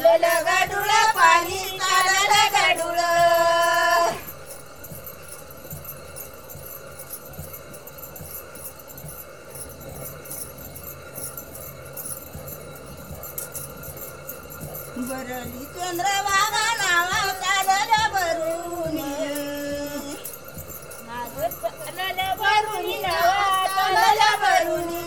चालल गडुळ पाणी चालल गडुळ बरली चंद्रभागा नावा चालल भरुनी चालल भरुनी नावा चालल भरुनी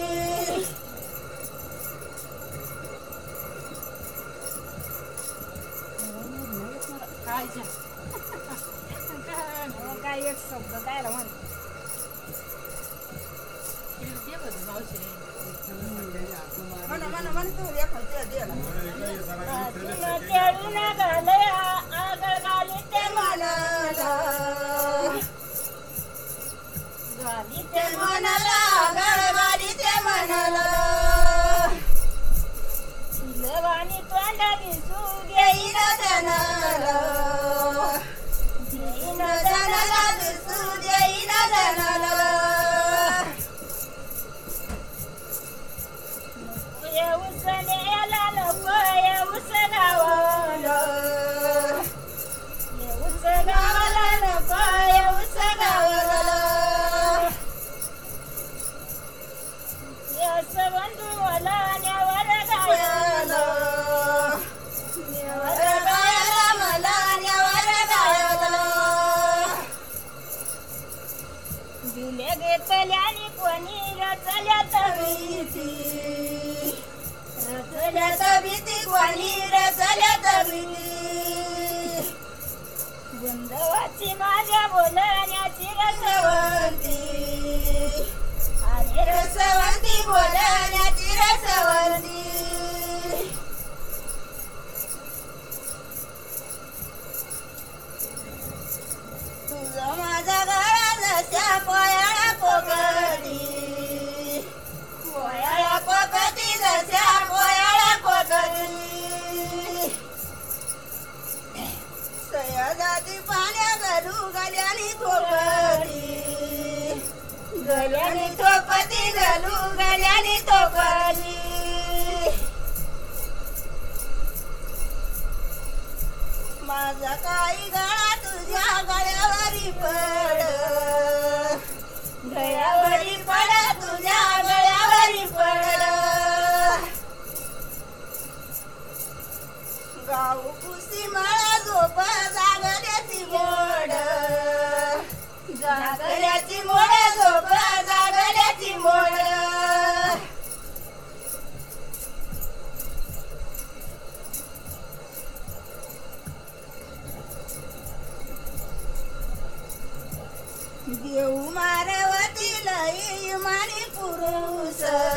काय एक शब्द काय मन तू एखाद्या देला खेळून घाले आगळ घाली ते मनाला घाली ते मनाला गळगाली ते मनाला शिलवाणी तोंडाली सुगे येईन जनाला येईन जनाला दिसू देईन जनाला उसनेला नको उस गावाला उस गावाला नको उस गावाला असं बंधू मला न्यावर गायला न्यावर गायला मला न्यावर गायला दिले घेतल्याने कोणी रचल्या भीती रचल्यात भीती कोणी रचल्यात भीती बंधवाची माझ्या बोलण्याची रसवंती आणि रसवंती बोलण्याची रसवंती तुझं माझा गळा जशा पोयाळा पोकती पोयाळा पोकती जशा पोयाळा पोकती सयाजाती पाण्या घरू गल्यानी थोपती गल्यानी थोपती घालू गल्यानी थोपती माझा काही गळा तुझ्या गळ्यावरी पड गळ्यावरी पड तुझ्या गळ्यावरी पड गाव कुसी मला झोप जागल्याची मोड जागल्याची मोड झोप जागल्याची मोड देऊ मारवती लई इमानी पुरुष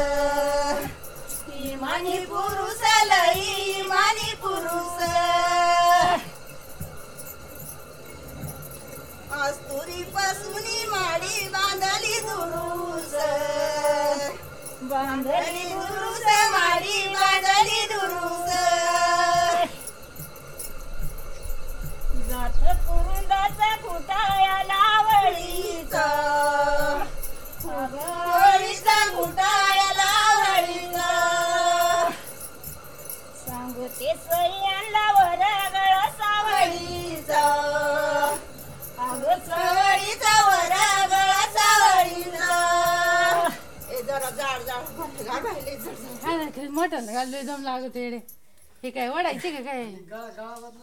इमानी पुरुष लई इमानी पुरुष अस्तुरी पासूनी माडी बांधली दुरुस बांधली दुरुस माडी बांधली दुरुस जात कुरुंदाचा कुटाया लावळीचा वळीचा घुटाळ्या लावळीचा सांगते सह्यांना वरगळ सावळीचा अगं सावळीचा वरगळा सावळीचा ए जरा जाड जाड घालायले जरा मोठं घाललोय दम लागत येडे हे काय ओढायचे का काय